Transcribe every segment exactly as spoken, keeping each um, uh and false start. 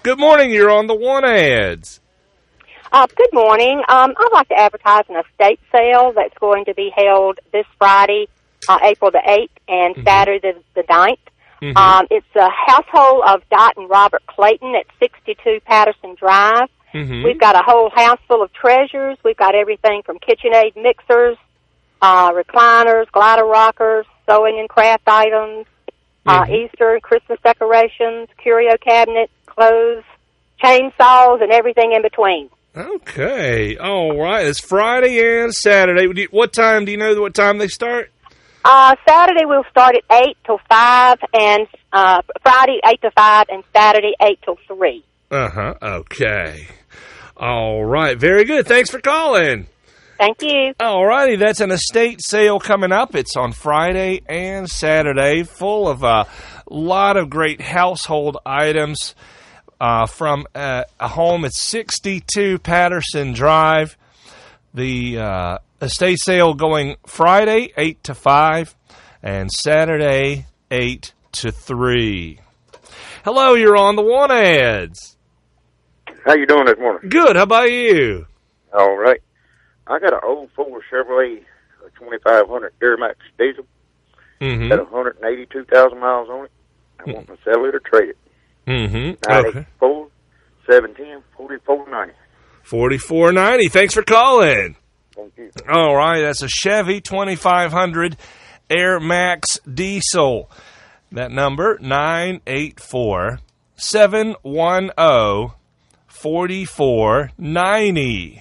Good morning. You're on the One Ads. Uh, good morning. Um, I'd like to advertise an estate sale that's going to be held this Friday, uh, April the eighth, and mm-hmm. Saturday the, the ninth. Mm-hmm. Um, it's a household of Dot and Robert Clayton at sixty-two Patterson Drive. Mm-hmm. We've got a whole house full of treasures. We've got everything from KitchenAid mixers, uh, recliners, glider rockers, sewing and craft items, mm-hmm. uh, Easter and Christmas decorations, curio cabinets, clothes, chainsaws, and everything in between. Okay. All right. It's Friday and Saturday. What time? Do you know what time they start? Uh, Saturday we'll start at eight till five, and uh, Friday eight to five, and Saturday eight till three. Uh-huh. Okay. All right. Very good. Thanks for calling. Thank you. All righty. That's an estate sale coming up. It's on Friday and Saturday, full of a lot of great household items uh, from uh, a home at sixty-two Patterson Drive. The uh, estate sale going Friday, eight to five, and Saturday, eight to three. Hello, you're on the One Ads. How you doing this morning? Good. How about you? All right. I got an old Ford Chevrolet twenty-five hundred Duramax diesel. Mm-hmm. Got one hundred eighty-two thousand miles on it. I mm-hmm. want to sell it or trade it. Mm-hmm. nine eight four, seven one zero, four four nine zero. forty-four ninety. Thanks for calling. Thank you. All right. That's a Chevy twenty-five hundred Air Max diesel. That number, nine eight four, seven one zero, four four nine zero.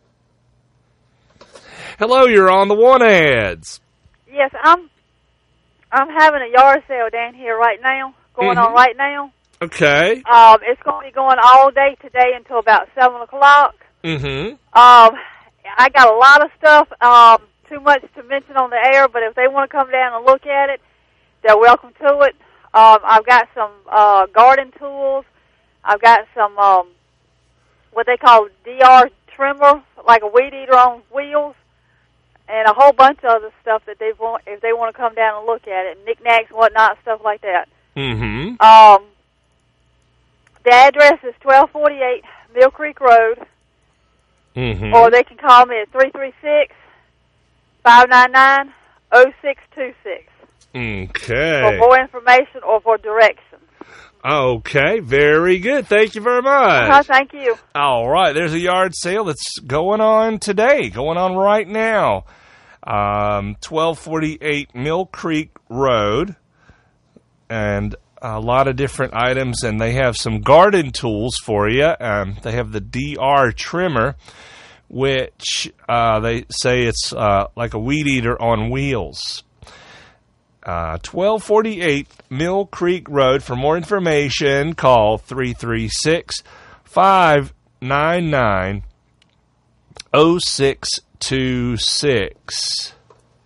Hello, you're on the One Ads. Yes, I'm I'm having a yard sale down here right now, going mm-hmm. on right now. Okay. Um, it's going to be going all day today until about seven o'clock. Mm-hmm. Um, I got a lot of stuff, um, too much to mention on the air, but if they want to come down and look at it, they're welcome to it. Um, I've got some uh, garden tools. I've got some um, what they call D R trimmer, like a weed eater on wheels, and a whole bunch of other stuff that they want if they want to come down and look at it, knickknacks and whatnot, stuff like that. Mm-hmm. Um, the address is twelve forty-eight Mill Creek Road, mm-hmm. or they can call me at three three six, five nine nine, zero six two six. Okay. For more information or for directions. Okay, very good. Thank you very much. Uh-huh, thank you. All right, there's a yard sale that's going on today, going on right now. Um, twelve forty-eight Mill Creek Road, and a lot of different items, and they have some garden tools for you. Um, they have the D R trimmer, which uh, they say it's uh, like a weed eater on wheels. Uh, twelve forty-eight Mill Creek Road. For more information, call three three six, five nine nine, zero six two six.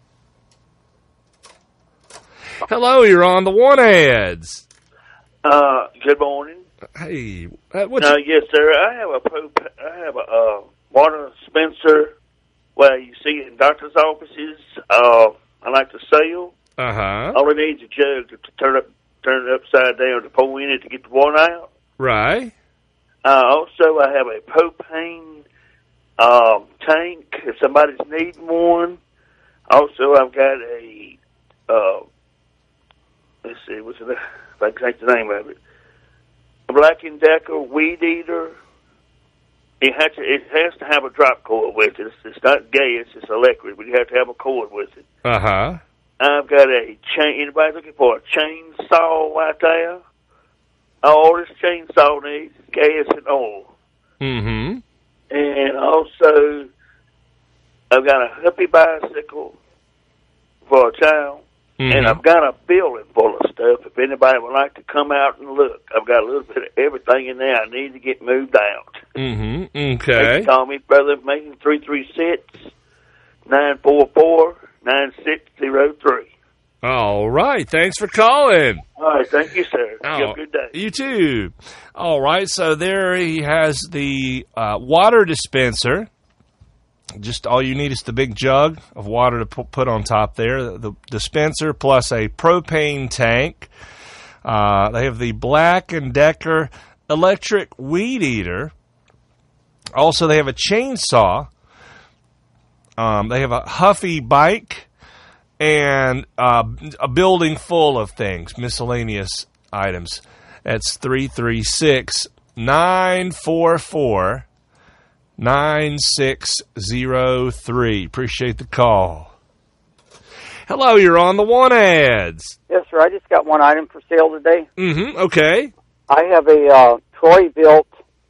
Hello, you're on the One Ads. Uh, good morning. Hey, uh, what's uh, yes, sir. I have a poop, I have a uh, water dispenser where you see it in doctor's offices. Uh, I like to sell. Uh huh. All it needs is a jug to, to turn up, turn it upside down to pour in it to get the water out. Right. Uh, also, I have a propane um, tank if somebody's needing one. Also, I've got a uh, let's see, what's it? If I can think the name of it, a Black and Decker weed eater. It has to, it has to have a drop cord with it. It's, it's not gas; it's electric, but you have to have a cord with it. Uh huh. I've got a chain. Anybody looking for a chainsaw right there? All this chainsaw needs is gas and oil. Mm-hmm. And also, I've got a hippie bicycle for a child. Mm-hmm. And I've got a building full of stuff. If anybody would like to come out and look, I've got a little bit of everything in there. I need to get moved out. Mm-hmm. Okay. They can call me, brother, making three three six, nine four four, nine six zero three. All right. Thanks for calling. All right. Thank you, sir. Oh, you have a good day. You too. All right. So there he has the uh, water dispenser. Just all you need is the big jug of water to put on top there. The dispenser plus a propane tank. Uh, they have the Black and Decker electric weed eater. Also, they have a chainsaw. Um, they have a Huffy bike and uh, a building full of things, miscellaneous items. That's three three six, nine four four, nine six zero three. Appreciate the call. Hello, you're on the One Ads. Yes, sir. I just got one item for sale today. Mm-hmm. Okay. I have a uh, Troy-built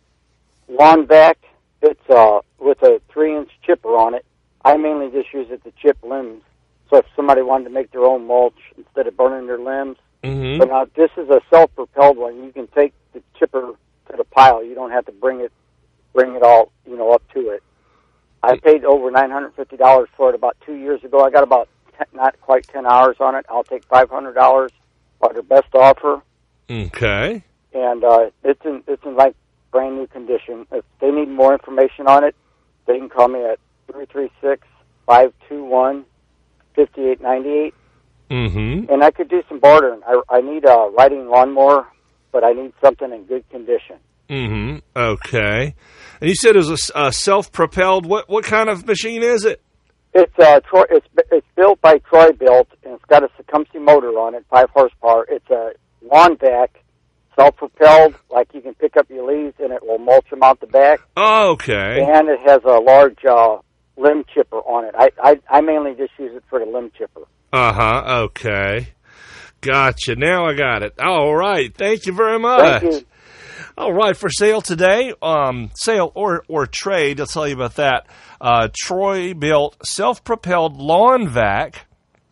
lawn vac. It's uh, with a three-inch chipper on it. I mainly just use it to chip limbs. So if somebody wanted to make their own mulch instead of burning their limbs. Mm-hmm. But now this is a self-propelled one. You can take the chipper to the pile. You don't have to bring it, bring it all, you know, up to it. I paid over nine hundred fifty dollars for it about two years ago. I got about ten, not quite ten hours on it. I'll take five hundred dollars by their best offer. Okay. And uh, it's in it's in like brand new condition. If they need more information on it, they can call me at three three six, five two one, five eight nine eight. Mm-hmm. And I could do some bartering. I, I need a riding lawnmower, but I need something in good condition. Mm-hmm. Okay. And you said it was a, a self-propelled. What what kind of machine is it? It's uh Troy, it's it's built by Troy Built, and it's got a Tecumseh motor on it, five horsepower. It's a lawn vac, self-propelled, like you can pick up your leaves and it will mulch them out the back. Oh, okay. And it has a large uh, limb chipper on it. I, I I mainly just use it for the limb chipper. Uh-huh. Okay. Gotcha. Now I got it. All right. Thank you very much. Thank you. All right. For sale today, um, sale or, or trade, I'll tell you about that. Uh, Troy-built self-propelled lawn vac,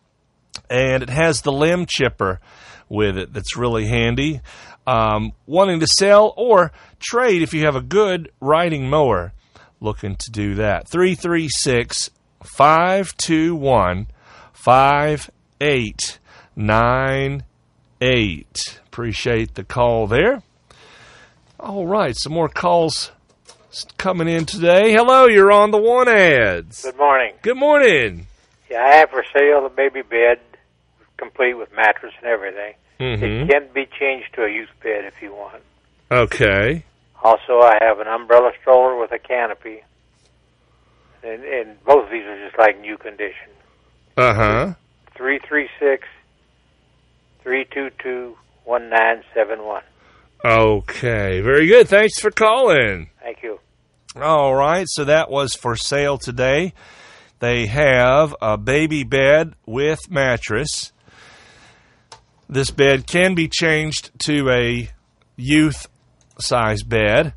and it has the limb chipper with it. That's really handy. Um, wanting to sell or trade if you have a good riding mower, looking to do that. three three six, five two one, five eight nine eight. Appreciate the call there. All right, some more calls coming in today. Hello, you're on the One Ads. Good morning. Good morning. Yeah, I have for sale a baby bed, complete with mattress and everything. Mm-hmm. It can be changed to a youth bed if you want. Okay. Also, I have an umbrella stroller with a canopy. And, and both of these are just like new condition. Uh-huh. three three six, three two two, one nine seven one. Okay. Very good. Thanks for calling. Thank you. All right. So that was for sale today. They have a baby bed with mattress. This bed can be changed to a youth-size bed.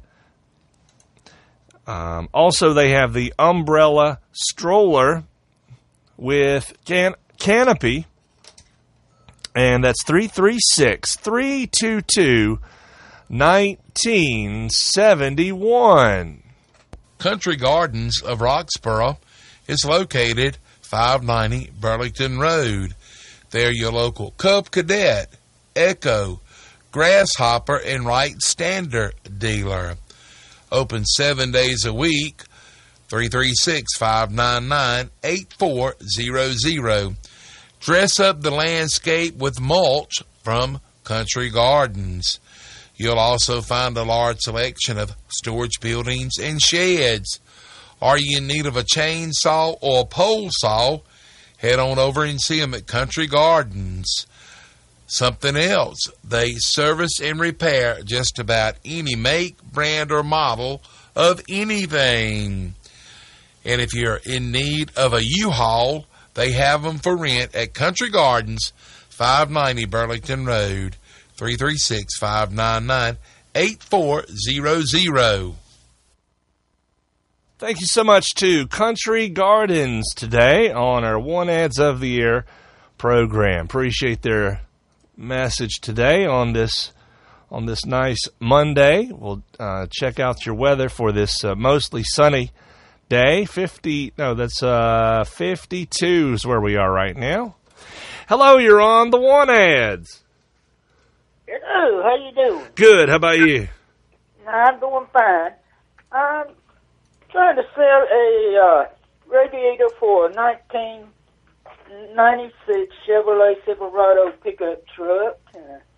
Um, also, they have the umbrella stroller with can- canopy, and that's three three six, three two two, one nine seven one. Country Gardens of Roxborough is located five ninety Burlington Road. They're your local Cub Cadet, Echo, Grasshopper, and Wright Standard dealer. Open seven days a week, three three six, five nine nine, eight four zero zero. Dress up the landscape with mulch from Country Gardens. You'll also find a large selection of storage buildings and sheds. Are you in need of a chainsaw or a pole saw? Head on over and see them at Country Gardens. Something else, they service and repair just about any make, brand, or model of anything. And if you're in need of a U-Haul, they have them for rent at Country Gardens, five ninety Burlington Road, three three six, five nine nine, eight four zero zero. Thank you so much to Country Gardens today on our One Ads of the Year program. Appreciate their message today on this on this nice Monday. We'll uh, check out your weather for this uh, mostly sunny day. fifty no, that's uh, fifty-two is where we are right now. Hello, you're on the One Ads. Hello, how you doing? Good. How about you? I'm doing fine. I'm trying to sell a uh, radiator for a nineteen ninety-six Chevrolet Silverado pickup truck. Uh,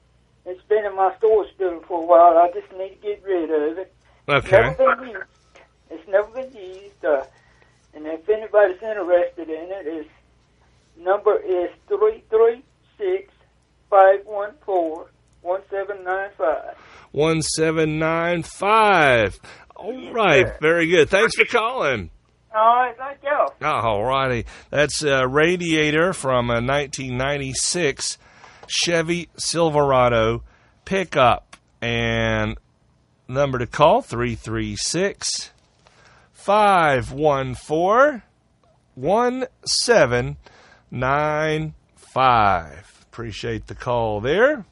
It's been in my storage building for a while. I just need to get rid of it. Okay. It's never been used. It's never been used. Uh, and if anybody's interested in it, its number is three three six, five one four, one seven nine five. one seven nine five. All right. Very good. Thanks for calling. All right. Thank you. All righty. That's a Radiator from a nineteen ninety-six Chevy Silverado pickup. And number to call, three three six, five one four, one seven nine five. Appreciate the call there.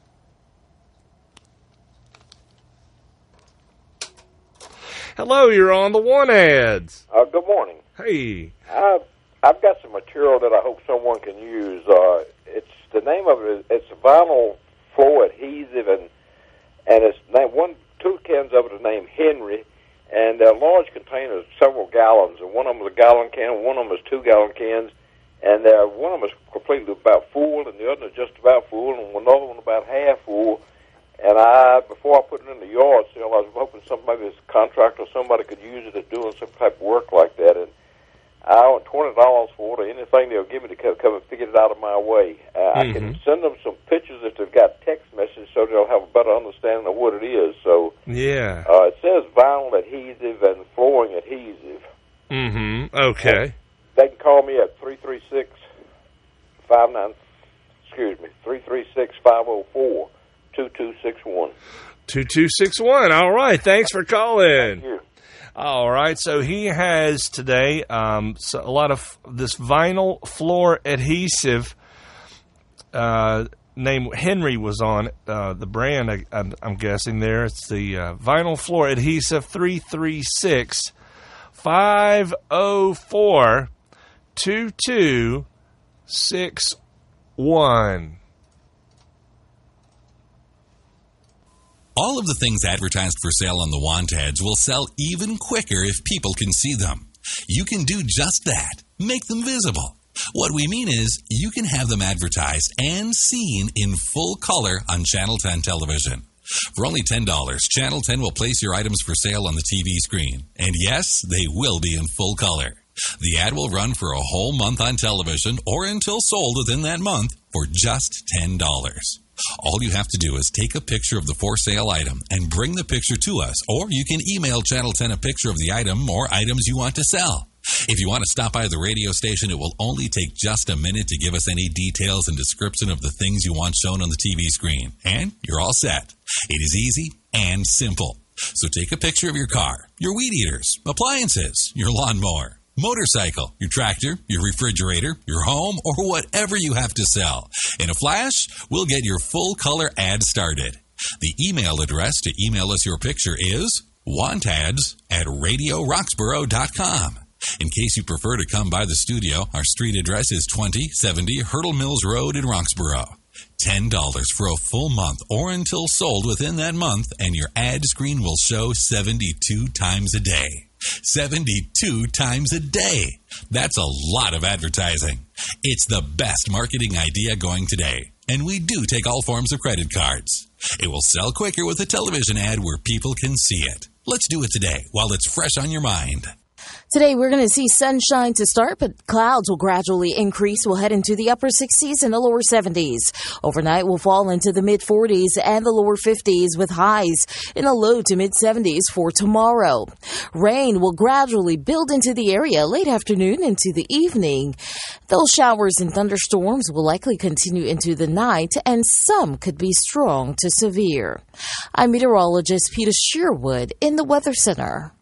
Hello, you're on the One Ads. Uh, good morning. Hey. I've, I've got some material that I hope someone can use. Uh, it's the name of it. It's vinyl floor adhesive, and and it's named, one two cans of it are named Henry, and they're large containers, several gallons. And one of them is a gallon can, one of them is two gallon cans, and uh, one of them is completely about full, and the other is just about full, and another one about half full. And I, before I put it in the yard sale, I was hoping some maybe this contractor or somebody could use it at doing some type of work like that. And I want twenty dollars for it, or anything they'll give me to come, come and figure it out of my way. Uh, mm-hmm. I can send them some pictures if they've got text messages, so they'll have a better understanding of what it is. So yeah, uh, it says vinyl adhesive and flooring adhesive. Mm-hmm. Okay. And they can call me at three three six, five nine. Excuse me, three three six, five zero four. two two six one. two two six one. All right. Thanks for calling. Thank you. All right. So he has today um, so a lot of this vinyl floor adhesive. Uh, name Henry was on uh, the brand, I, I'm, I'm guessing there. It's the uh, vinyl floor adhesive three three six, five zero four, two two six one. All of the things advertised for sale on the want ads will sell even quicker if people can see them. You can do just that. Make them visible. What we mean is you can have them advertised and seen in full color on Channel ten television. For only ten dollars, Channel ten will place your items for sale on the T V screen. And yes, they will be in full color. The ad will run for a whole month on television or until sold within that month for just ten dollars. All you have to do is take a picture of the for sale item and bring the picture to us, or you can email Channel ten a picture of the item or items you want to sell. If you want to stop by the radio station, it will only take just a minute to give us any details and description of the things you want shown on the T V screen, and you're all set. It is easy and simple. So take a picture of your car, your weed eaters, appliances, your lawnmower, motorcycle, your tractor, your refrigerator, your home, or whatever you have to sell. In a flash, we'll get your full color ad started. The email address to email us your picture is wantads at radio roxborough dot com. In case you prefer to come by the studio, our street address is twenty seventy Hurdle Mills Road in Roxborough. ten dollars for a full month or until sold within that month, and your ad screen will show seventy-two times a day. seventy-two times a day. That's a lot of advertising. It's the best marketing idea going today, and we do take all forms of credit cards. It will sell quicker with a television ad where people can see it. Let's do it today while it's fresh on your mind. Today, we're going to see sunshine to start, but clouds will gradually increase. We'll head into the upper sixties and the lower seventies. Overnight, we'll fall into the mid-forties and the lower fifties with highs in the low to mid-seventies for tomorrow. Rain will gradually build into the area late afternoon into the evening. Those showers and thunderstorms will likely continue into the night, and some could be strong to severe. I'm meteorologist Peter Sherwood in the Weather Center.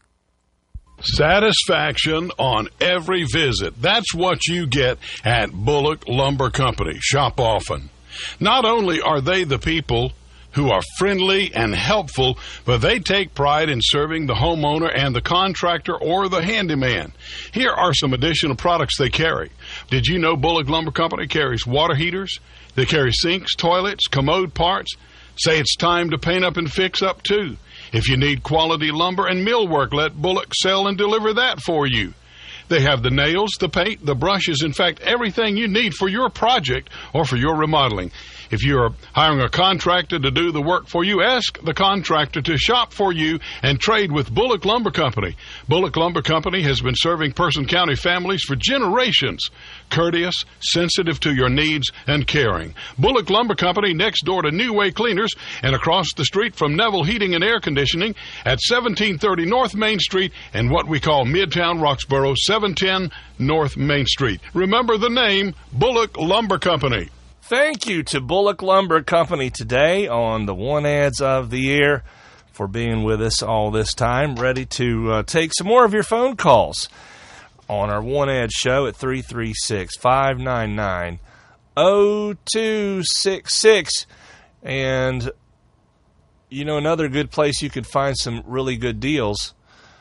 Satisfaction on every visit. That's what you get at Bullock Lumber Company. Shop often. Not only are they the people who are friendly and helpful, but they take pride in serving the homeowner and the contractor or the handyman. Here are some additional products they carry. Did you know Bullock Lumber Company carries water heaters? They carry sinks, toilets, commode parts. Say it's time to paint up and fix up too. If you need quality lumber and millwork, let Bullock sell and deliver that for you. They have the nails, the paint, the brushes, in fact, everything you need for your project or for your remodeling. If you're hiring a contractor to do the work for you, ask the contractor to shop for you and trade with Bullock Lumber Company. Bullock Lumber Company has been serving Person County families for generations. Courteous, sensitive to your needs, and caring. Bullock Lumber Company next door to New Way Cleaners and across the street from Neville Heating and Air Conditioning at seventeen thirty North Main Street and what we call Midtown Roxboro, seven ten North Main Street. Remember the name, Bullock Lumber Company. Thank you to Bullock Lumber Company today on the One Ads of the Year for being with us all this time. Ready to uh, take some more of your phone calls on our One Ad show at three three six, five nine nine, zero two six six. And, you know, another good place you could find some really good deals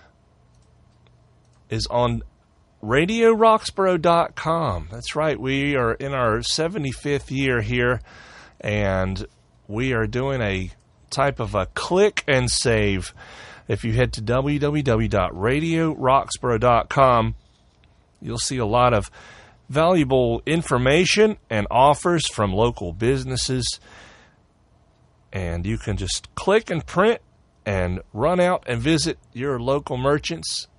is on radio roxboro dot com. That's right. We are in our seventy-fifth year here, and we are doing a type of a click and save. If you head to w w w dot radio roxboro dot com, you'll see a lot of valuable information and offers from local businesses, and you can just click and print and run out and visit your local merchants.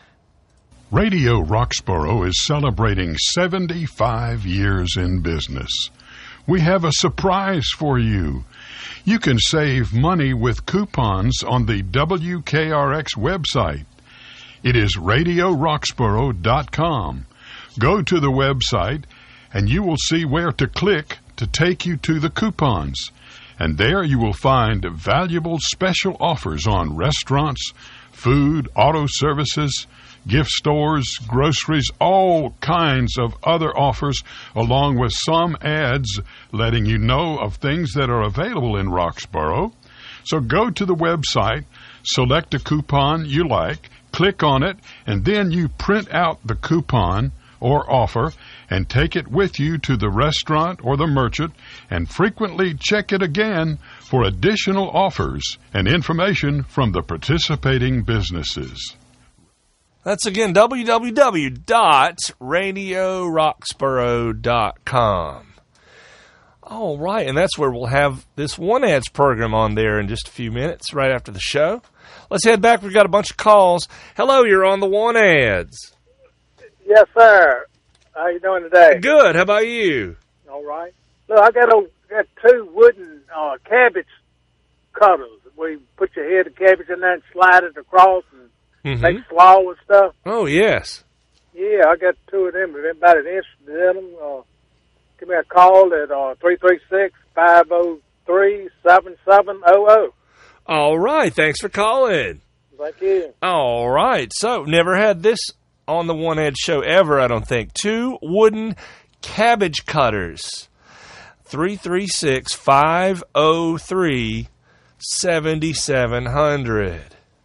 Radio Roxboro is celebrating seventy-five years in business. We have a surprise for you. You can save money with coupons on the W K R X website. It is radio roxboro dot com. Go to the website and you will see where to click to take you to the coupons. And there you will find valuable special offers on restaurants, food, auto services, gift stores, groceries, all kinds of other offers, along with some ads letting you know of things that are available in Roxboro. So go to the website, select a coupon you like, click on it, and then you print out the coupon or offer and take it with you to the restaurant or the merchant and frequently check it again for additional offers and information from the participating businesses. That's again w w w dot radio roxboro dot com. All right, and that's where we'll have this One Ads program on there in just a few minutes, right after the show. Let's head back. We've got a bunch of calls. Hello, you're on the One Ads. Yes, sir. How you doing today? Good. How about you? All right. Look, I got a got two wooden uh, cabbage cutters. We put your head of cabbage in there and slide it across and Mm-hmm. make slaw and stuff. Oh, yes. Yeah, I got two of them. If anybody's interested in them, uh, give me a call at uh, three three six, five oh three, seven seven zero zero. All right. Thanks for calling. Thank you. All right. So, never had this on the One Edge show ever, I don't think. Two wooden cabbage cutters. three three six, five oh three, seven seven zero zero.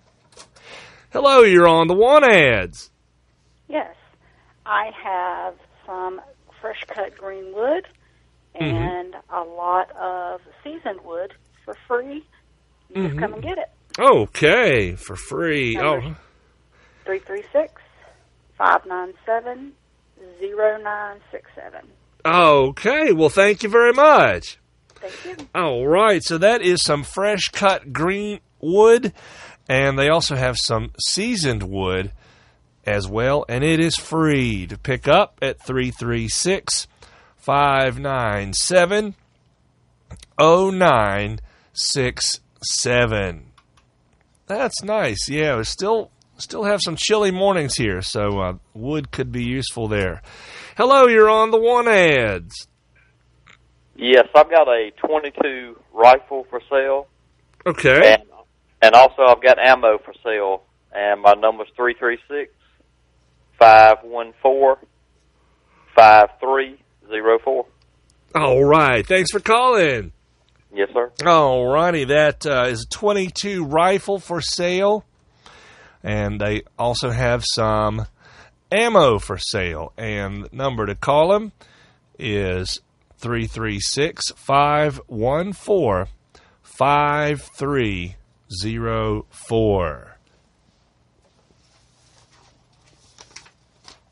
Hello, you're on the One Ads. Yes. I have some fresh cut green wood and mm-hmm. a lot of seasoned wood for free. You mm-hmm. just come and get it. Okay, for free. Number oh. three three six, five nine seven, zero nine six seven. Okay, well, thank you very much. Thank you. All right, so that is some fresh cut green wood. And they also have some seasoned wood as well, and it is free to pick up at three three six, five nine seven, zero nine six seven. That's nice. Yeah, we still still have some chilly mornings here, so uh, wood could be useful there. Hello, you're on the One Ads. Yes, I've got a twenty-two rifle for sale. Okay. And And also, I've got ammo for sale, and my number's three three six, five one four, five three zero four. All right. Thanks for calling. Yes, sir. All righty. That uh, is a twenty-two rifle for sale, and they also have some ammo for sale. And the number to call them is three three six, five one four, five three zero four.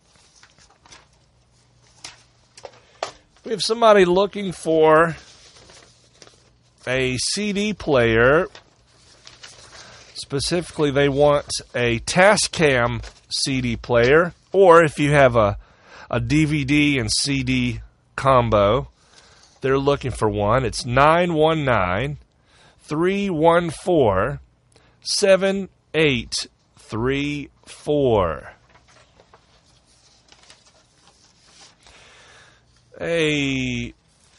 We have somebody looking for a C D player. Specifically, they want a Tascam C D player, or if you have a, a D V D and C D combo, they're looking for one. It's nine one nine, three one four, seven eight three four. A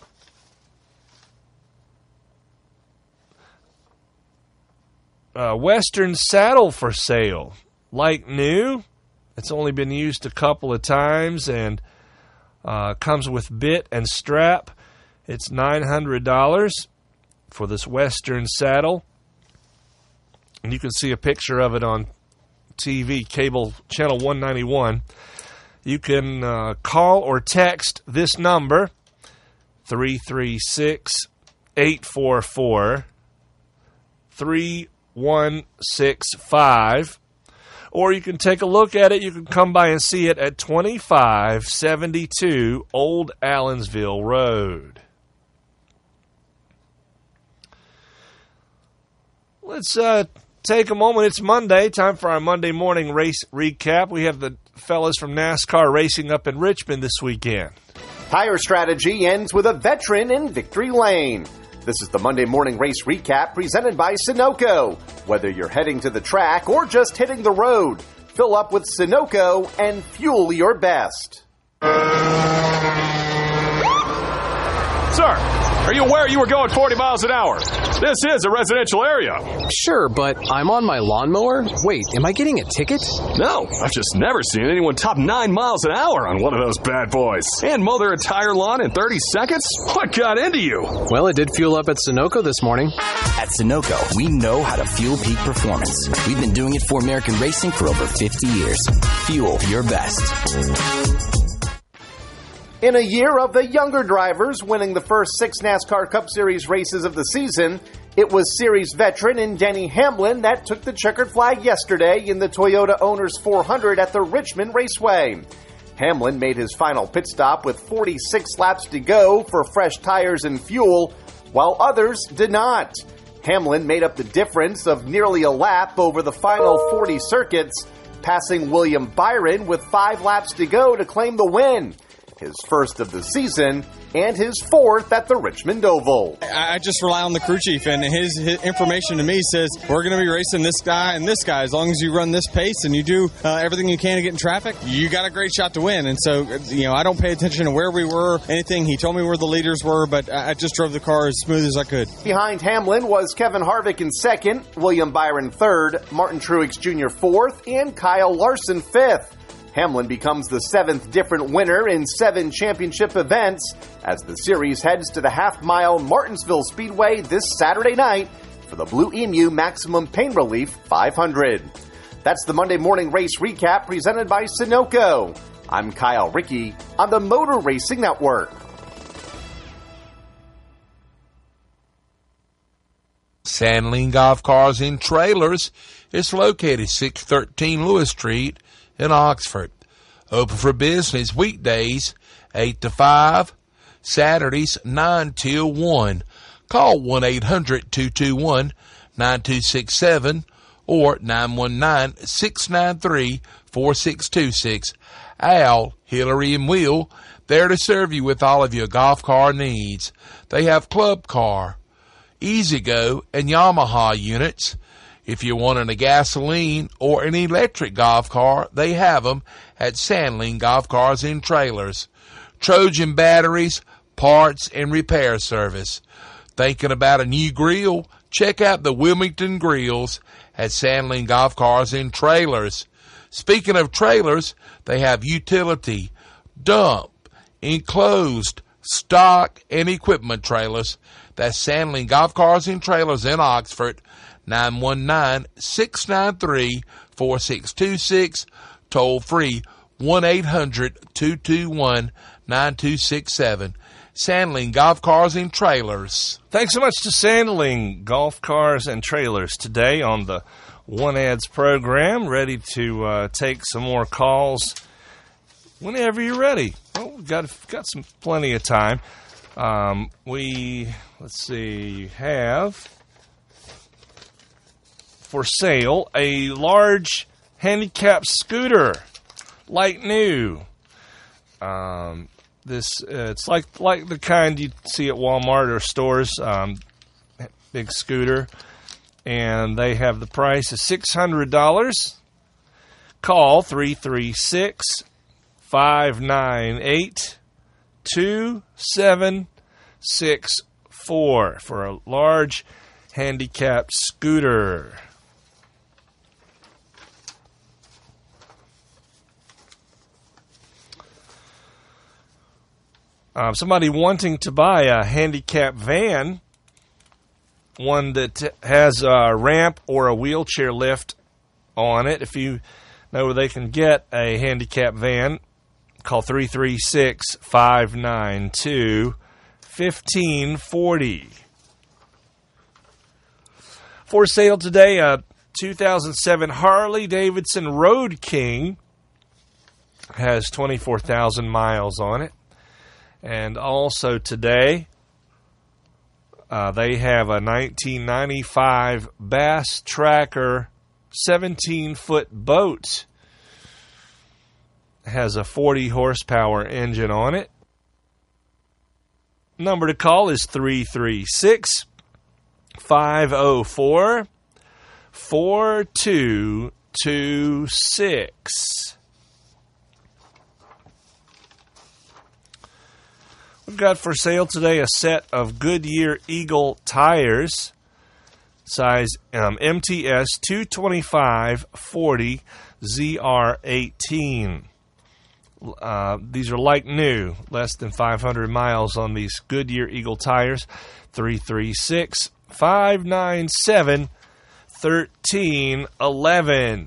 uh, Western saddle for sale, like new. It's only been used a couple of times and uh, comes with bit and strap. It's nine hundred dollars for this Western saddle. And you can see a picture of it on T V, cable channel one ninety-one. You can uh, call or text this number, three three six, eight four four, three one six five. Or you can take a look at it. You can come by and see it at twenty-five seventy-two Old Allensville Road. Let's uh, take a moment. It's Monday. Time for our Monday morning race recap. We have the fellas from NASCAR racing up in Richmond this weekend. Tire strategy ends with a veteran in victory lane. This is the Monday morning race recap presented by Sunoco. Whether you're heading to the track or just hitting the road, fill up with Sunoco and fuel your best. Sir, are you aware you were going forty miles an hour? This is a residential area. Sure, but I'm on my lawnmower? Wait, am I getting a ticket? No, I've just never seen anyone top nine miles an hour on one of those bad boys. And mow their entire lawn in thirty seconds? What got into you? Well, it did fuel up at Sunoco this morning. At Sunoco, we know how to fuel peak performance. We've been doing it for American racing for over fifty years. Fuel your best. In a year of the younger drivers winning the first six NASCAR Cup Series races of the season, it was Series veteran in Denny Hamlin that took the checkered flag yesterday in the Toyota Owners four hundred at the Richmond Raceway. Hamlin made his final pit stop with forty-six laps to go for fresh tires and fuel, while others did not. Hamlin made up the difference of nearly a lap over the final forty circuits, passing William Byron with five laps to go to claim the win. His first of the season, and his fourth at the Richmond Oval. I just rely on the crew chief, and his, his information to me says we're going to be racing this guy and this guy. As long as you run this pace and you do uh, everything you can to get in traffic, you got a great shot to win. And so, you know, I don't pay attention to where we were, anything. He told me where the leaders were, but I just drove the car as smooth as I could. Behind Hamlin was Kevin Harvick in second, William Byron third, Martin Truex Junior fourth, and Kyle Larson fifth. Hamlin becomes the seventh different winner in seven championship events as the series heads to the half-mile Martinsville Speedway this Saturday night for the Blue Emu Maximum Pain Relief five hundred. That's the Monday morning race recap presented by Sunoco. I'm Kyle Rickey on the Motor Racing Network. Sandling Golf Cars and Trailers is located six thirteen Lewis Street in Oxford. Open for business weekdays eight to five, Saturdays nine till one. Call one eight hundred two two one nine two six seven or nine one nine six nine three four six two six. Al, Hillary, and Will there to serve you with all of your golf car needs. They have Club Car, E-Z-Go, and Yamaha units. If you're wanting a gasoline or an electric golf car, they have them at Sandling Golf Cars and Trailers. Trojan batteries, parts, and repair service. Thinking about a new grill? Check out the Wilmington Grills at Sandling Golf Cars and Trailers. Speaking of trailers, they have utility, dump, enclosed, stock, and equipment trailers. That's Sandling Golf Cars and Trailers in Oxford. nine one nine six nine three four six two six, toll free one eight hundred two two one nine two six seven. Sandling Golf Cars and Trailers. Thanks so much to Sandling Golf Cars and Trailers today on the One Ads program. Ready to uh, take some more calls whenever you're ready. Well, we've got, got some plenty of time. Um, we, let's see, have for sale a large handicap scooter, like new. Um, this uh, it's like like the kind you see at Walmart or stores, um, big scooter, and they have the price of six hundred dollars. Call three three six, five nine eight, two seven six four for a large handicap scooter. Um, somebody wanting to buy a handicap van, one that has a ramp or a wheelchair lift on it. If you know where they can get a handicap van, call three three six, five nine two, one five four zero. For sale today, a two thousand seven Harley-Davidson Road King has twenty-four thousand miles on it. And also today, uh, they have a nineteen ninety-five Bass Tracker seventeen-foot boat. Has a forty horsepower engine on it. Number to call is three three six, five oh four, four two two six. We've got for sale today a set of Goodyear Eagle tires, size um, M T S two twenty-five forty Z R eighteen. Uh, these are like new, less than five hundred miles on these Goodyear Eagle tires. three three six, five nine seven, one three one one.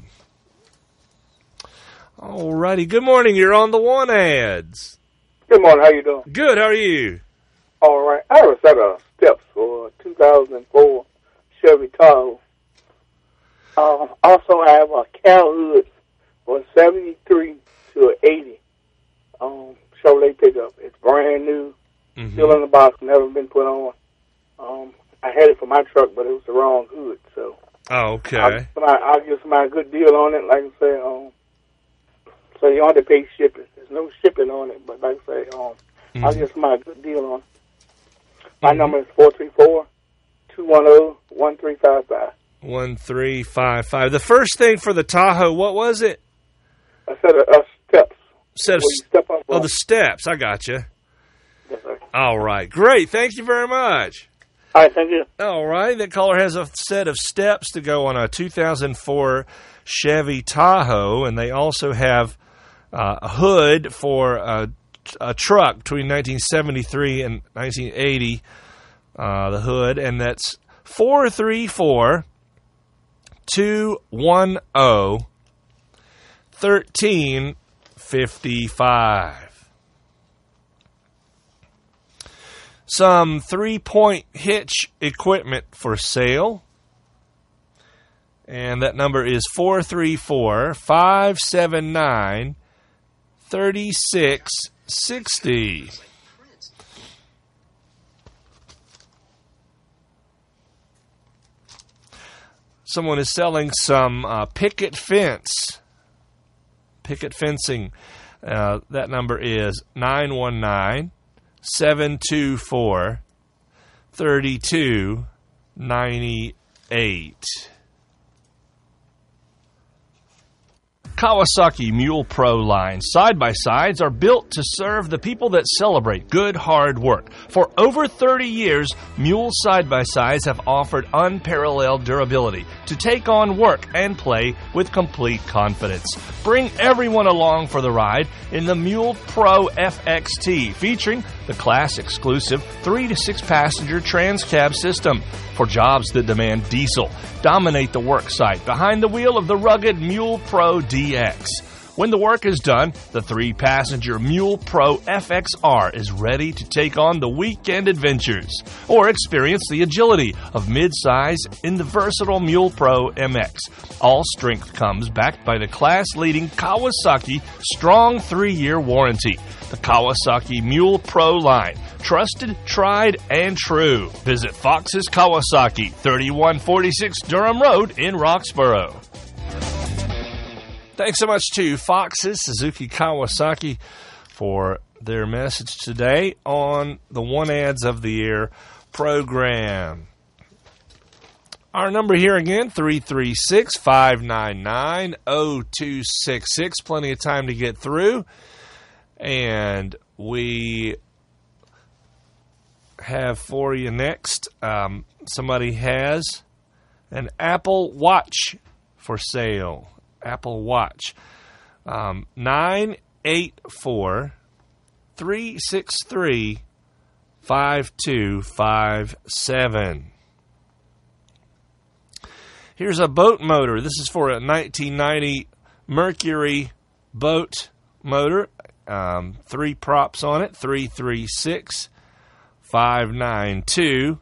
All righty. Good morning. You're on the One Ads. Good morning. How you doing? Good. How are you? All right. I have a set of steps for two thousand four Chevy Tahoe. Um, also, I have a cow hood for seventy-three to eighty um, Chevrolet pickup. It's brand new, mm-hmm. still in the box, never been put on. Um, I had it for my truck, but it was the wrong hood. So, oh, okay. I'll, I'll give somebody a good deal on it, like I say. Um, so you don't have to pay shipping. There's no shipping on it, but like I say, um, mm-hmm. I'll give somebody a good deal on it. My mm-hmm. number is four three four, two one zero, one three five five. one three five five. The first thing for the Tahoe, what was it? A set of uh, steps. Set of, step up oh, the steps. I got you. Yes, sir. All right. Great. Thank you very much. All right. Thank you. All right. That caller has a set of steps to go on a two thousand four Chevy Tahoe, and they also have uh, a hood for a, a truck between nineteen seventy-three and nineteen eighty, uh, the hood, and that's four three four, two one zero, one three five five. Some three-point hitch equipment for sale. And that number is four three four, five seven nine, three six six zero. Someone is selling some uh, picket fence. Picket fencing. Uh, that number is nine one nine, seven two four, three two nine eight. Kawasaki Mule Pro line side-by-sides are built to serve the people that celebrate good, hard work. For over thirty years, Mule side-by-sides have offered unparalleled durability to take on work and play with complete confidence. Bring everyone along for the ride in the Mule Pro F X T, featuring the class-exclusive three to six passenger trans-cab system. For jobs that demand diesel, dominate the work site behind the wheel of the rugged Mule Pro D X. When the work is done, the three-passenger Mule Pro F X R is ready to take on the weekend adventures, or experience the agility of mid-size in the versatile Mule Pro M X. All strength comes backed by the class-leading Kawasaki strong three-year warranty. The Kawasaki Mule Pro line, Trusted, tried, and true. Visit Fox's Kawasaki, thirty-one forty-six Durham Road in Roxborough. Thanks so much to Fox's Suzuki Kawasaki for their message today on the One Ads of the Year program. Our number here again, three three six, five nine nine, zero two six six. Plenty of time to get through. And we have for you next, um, somebody has an Apple Watch for sale. Apple Watch. Um, nine eight four, three six three, five two five seven. Here's a boat motor. This is for a nineteen ninety Mercury boat motor. Um, three props on it. three three six, five nine two,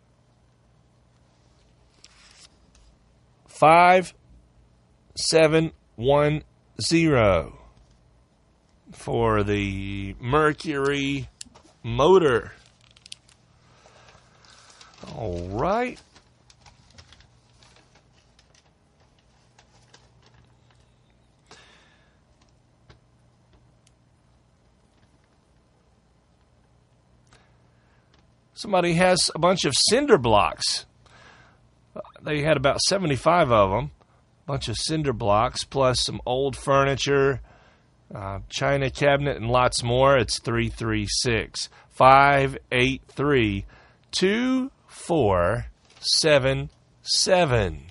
five seven one zero for the Mercury motor. All right. Somebody has a bunch of cinder blocks. They had about seventy-five of them. A bunch of cinder blocks plus some old furniture, uh, china cabinet, and lots more. It's three three six, five eight three, two four seven seven.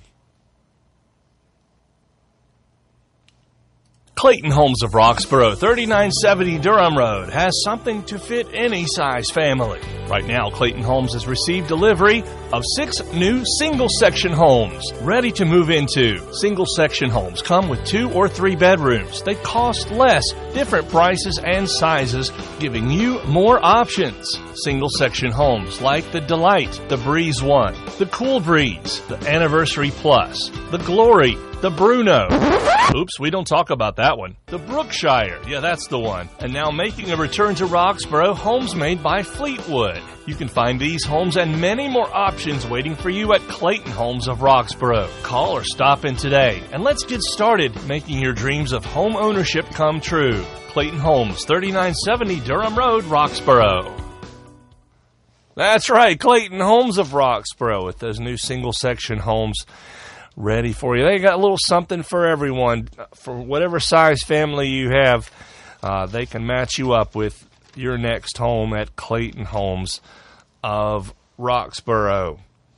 Clayton Homes of Roxborough, thirty-nine seventy Durham Road, has something to fit any size family. Right now, Clayton Homes has received delivery of six new single-section homes ready to move into. Single-section homes come with two or three bedrooms. They cost less, different prices and sizes, giving you more options. Single-section homes like the Delight, the Breeze One, the Cool Breeze, the Anniversary Plus, the Glory, the Bruno. Oops, we don't talk about that one. The Brookshire. Yeah, that's the one. And now making a return to Roxborough, homes made by Fleetwood. You can find these homes and many more options waiting for you at Clayton Homes of Roxborough. Call or stop in today, and let's get started making your dreams of home ownership come true. Clayton Homes, thirty-nine seventy Durham Road, Roxborough. That's right, Clayton Homes of Roxborough with those new single-section homes ready for you. They got a little something for everyone. For whatever size family you have, uh, they can match you up with your next home at Clayton Homes of Roxborough.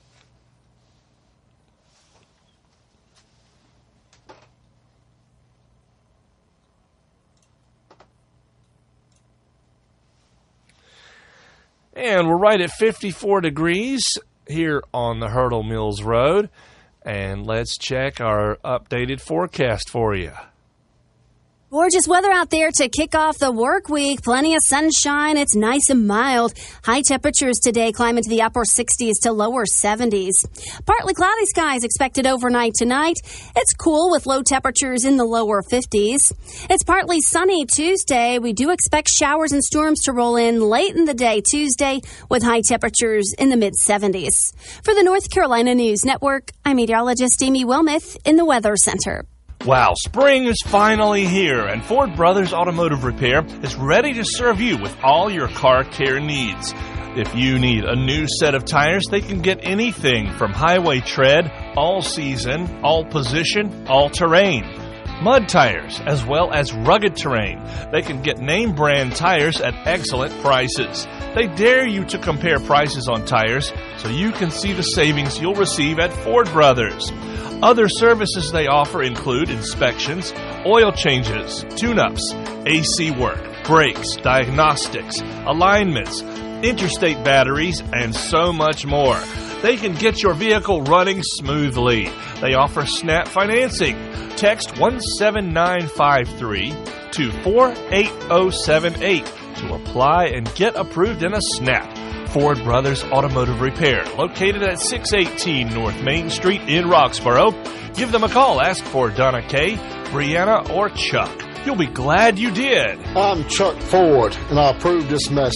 And we're right at fifty-four degrees here on the Hurdle Mills Road. And let's check our updated forecast for you. Gorgeous weather out there to kick off the work week. Plenty of sunshine. It's nice and mild. High temperatures today climb into the upper sixties to lower seventies. Partly cloudy skies expected overnight tonight. It's cool with low temperatures in the lower fifties. It's partly sunny Tuesday. We do expect showers and storms to roll in late in the day Tuesday with high temperatures in the mid-seventies. For the North Carolina News Network, I'm meteorologist Amy Wilmoth in the Weather Center. Wow, spring is finally here, and Ford Brothers Automotive Repair is ready to serve you with all your car care needs. If you need a new set of tires, they can get anything from highway tread, all season, all position, all terrain. Mud tires, as well as rugged terrain. They can get name brand tires at excellent prices. They dare you to compare prices on tires so you can see the savings you'll receive at Ford Brothers. Other services they offer include inspections, oil changes, tune-ups, A C work, brakes, diagnostics, alignments, interstate batteries, and so much more. They can get your vehicle running smoothly. They offer SNAP financing. Text one seven nine five three to four eight zero seven eight to apply and get approved in a snap. Ford Brothers Automotive Repair, located at six eighteen North Main Street in Roxborough. Give them a call. Ask for Donna Kay, Brianna, or Chuck. You'll be glad you did. I'm Chuck Ford, and I approve this message.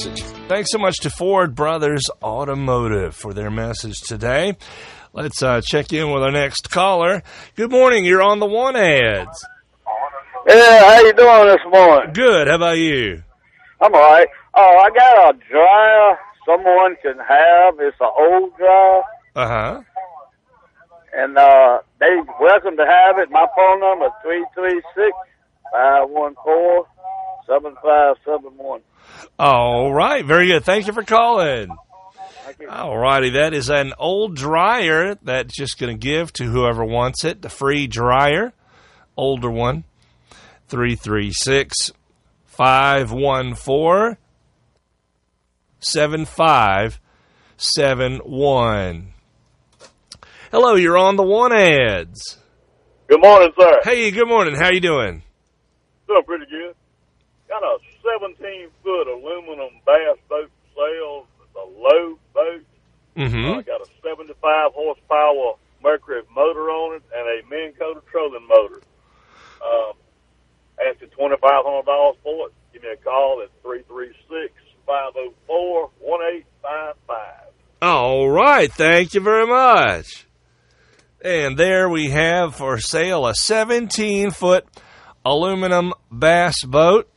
Thanks so much to Ford Brothers Automotive for their message today. Let's uh, check in with our next caller. Good morning. You're on the One Ads. Yeah, how you doing this morning? Good. How about you? I'm all right. Oh, I got a dryer someone can have. It's an old dryer. Uh-huh. And uh, they welcome to have it. My phone number is three three six, five one four, seven five seven one. All right. Very good. Thank you for calling. All righty. That is an old dryer that's just going to give to whoever wants it. The free dryer. Older one. three three six, five one four, seven five seven one. Hello, you're on the One Ads. Good morning, sir. Hey, good morning. How you doing? Doing pretty good. Got a seventeen-foot aluminum bass boat for sale. It's a low boat. Mm-hmm. Uh, got a seventy-five horsepower Mercury motor on it and a Minn Kota trolling motor. Um, asking twenty-five hundred dollars for it. Give me a call at three three six, five oh four, one eight five five. All right. Thank you very much. And there we have for sale a seventeen-foot aluminum bass boat.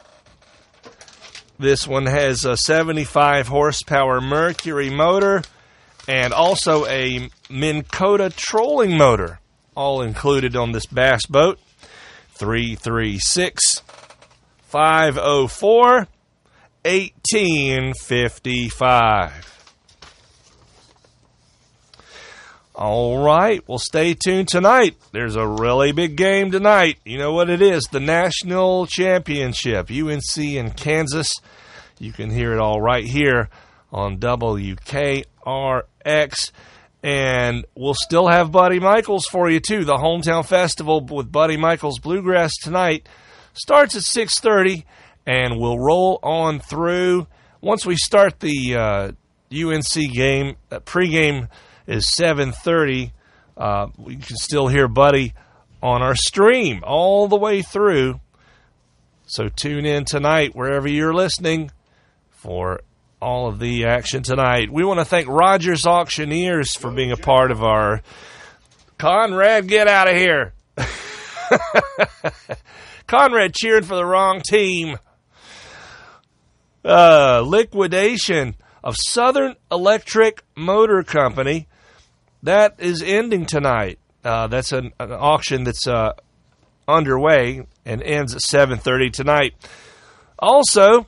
This one has a seventy-five horsepower Mercury motor and also a Minn Kota trolling motor, all included on this bass boat. three three six, five oh four, one eight five five. All right, well, stay tuned tonight. There's a really big game tonight. You know what it is, the National Championship, U N C in Kansas. You can hear it all right here on W K R X. And we'll still have Buddy Michaels for you, too. The Hometown Festival with Buddy Michaels Bluegrass tonight starts at six thirty, and we'll roll on through. Once we start the uh, U N C game, uh, pregame is seven thirty. Uh, we can still hear Buddy on our stream all the way through. So tune in tonight wherever you're listening for all of the action tonight. We want to thank Rogers Auctioneers for being a part of our... Conrad, get out of here. Conrad cheered for the wrong team. Uh, liquidation of Southern Electric Motor Company. That is ending tonight. Uh, that's an, an auction that's uh, underway and ends at seven thirty tonight. Also...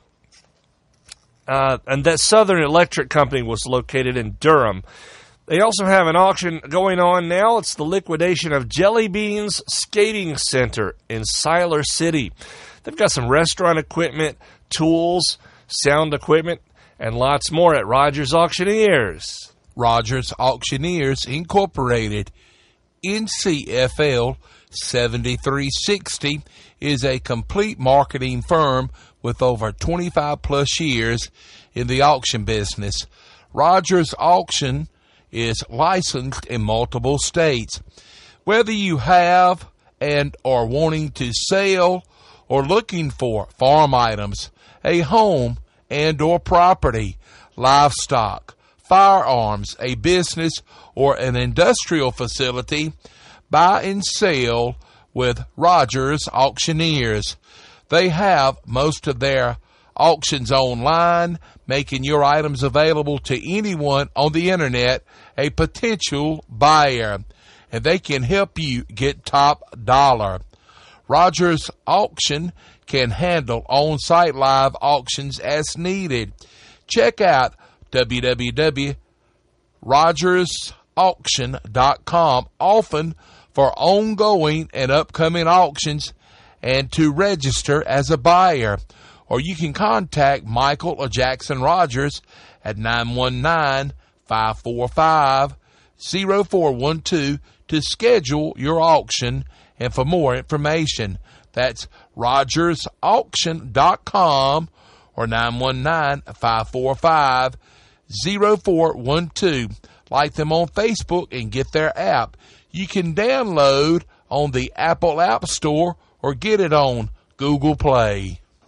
Uh, and that Southern Electric Company was located in Durham. They also have an auction going on now. It's the liquidation of Jelly Beans Skating Center in Siler City. They've got some restaurant equipment, tools, sound equipment, and lots more at Rogers Auctioneers. Rogers Auctioneers Incorporated, N C F L seventy-three sixty, is a complete marketing firm with over twenty-five plus years in the auction business. Rogers Auction is licensed in multiple states. Whether you have and are wanting to sell or looking for farm items, a home and or property, livestock, firearms, a business or an industrial facility, buy and sell with Rogers Auctioneers. They have most of their auctions online, making your items available to anyone on the internet, a potential buyer, and they can help you get top dollar. Rogers Auction can handle on-site live auctions as needed. Check out w w w dot rogers auction dot com often for ongoing and upcoming auctions and to register as a buyer. Or you can contact Michael or Jackson Rogers at nine one nine, five four five, zero four one two to schedule your auction and for more information. That's rogers auction dot com or nine one nine, five four five, zero four one two. Like them on Facebook and get their app. You can download on the Apple App Store or get it on Google Play.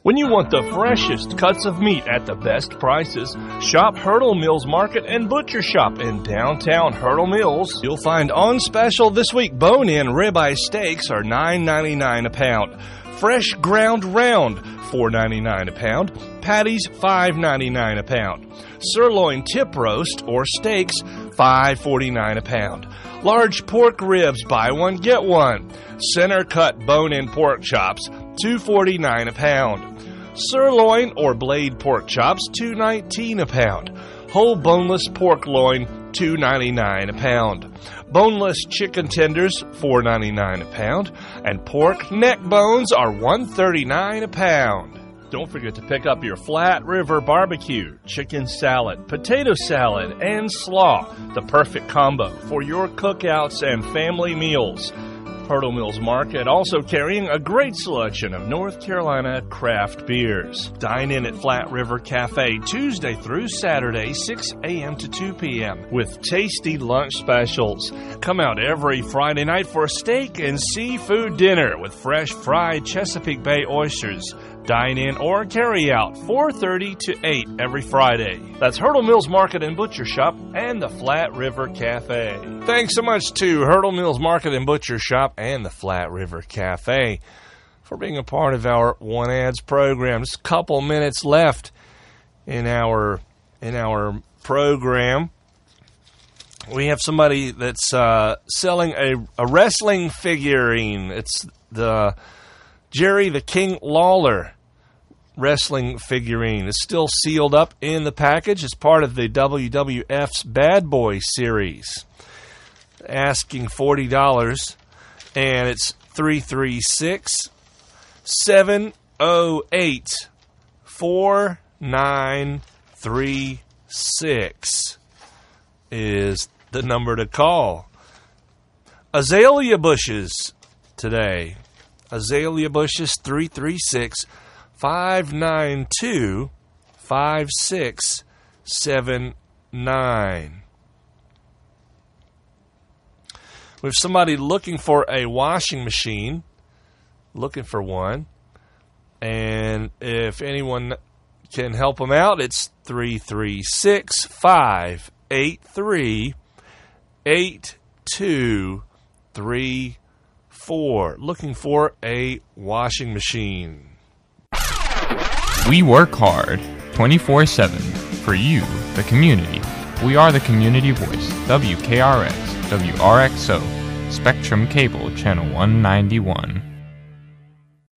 When you want the freshest cuts of meat at the best prices, shop Hurdle Mills Market and Butcher Shop in downtown Hurdle Mills. You'll find on special this week bone-in ribeye steaks are nine ninety-nine a pound. Fresh ground round, four ninety-nine a pound. Patties, five ninety-nine a pound. Sirloin tip roast or steaks, five forty-nine a pound. Large pork ribs, buy one, get one. Center cut bone-in pork chops, two forty-nine a pound. Sirloin or blade pork chops, two nineteen a pound. Whole boneless pork loin, two ninety-nine a pound. Boneless chicken tenders, four ninety-nine a pound. And pork neck bones are one thirty-nine a pound. Don't forget to pick up your Flat River Barbecue, chicken salad, potato salad, and slaw, the perfect combo for your cookouts and family meals. Hurdle Mills Market also carrying a great selection of North Carolina craft beers. Dine in at Flat River Cafe Tuesday through Saturday, six a.m. to two p.m. with tasty lunch specials. Come out every Friday night for a steak and seafood dinner with fresh fried Chesapeake Bay oysters. Dine in or carry out four thirty to eight every Friday. That's Hurdle Mills Market and Butcher Shop and the Flat River Cafe. Thanks so much to Hurdle Mills Market and Butcher Shop and the Flat River Cafe for being a part of our One Ads program. Just a couple minutes left in our in our program. We have somebody that's uh, selling a, a wrestling figurine. It's the Jerry the King Lawler wrestling figurine. It's still sealed up in the package. It's part of the W W F's Bad Boy series. Asking forty dollars, and it's three three six, seven oh eight, four nine three six is the number to call. Azalea bushes today. Azalea bushes, three three six, five nine two, five six seven nine. We have somebody looking for a washing machine, looking for one. And if anyone can help them out, it's three three six, five eight three, eight two three four. Looking for a washing machine. We work hard, twenty-four seven, for you, the community. We are the community voice, W K R X, W R X O, Spectrum Cable, Channel one ninety-one.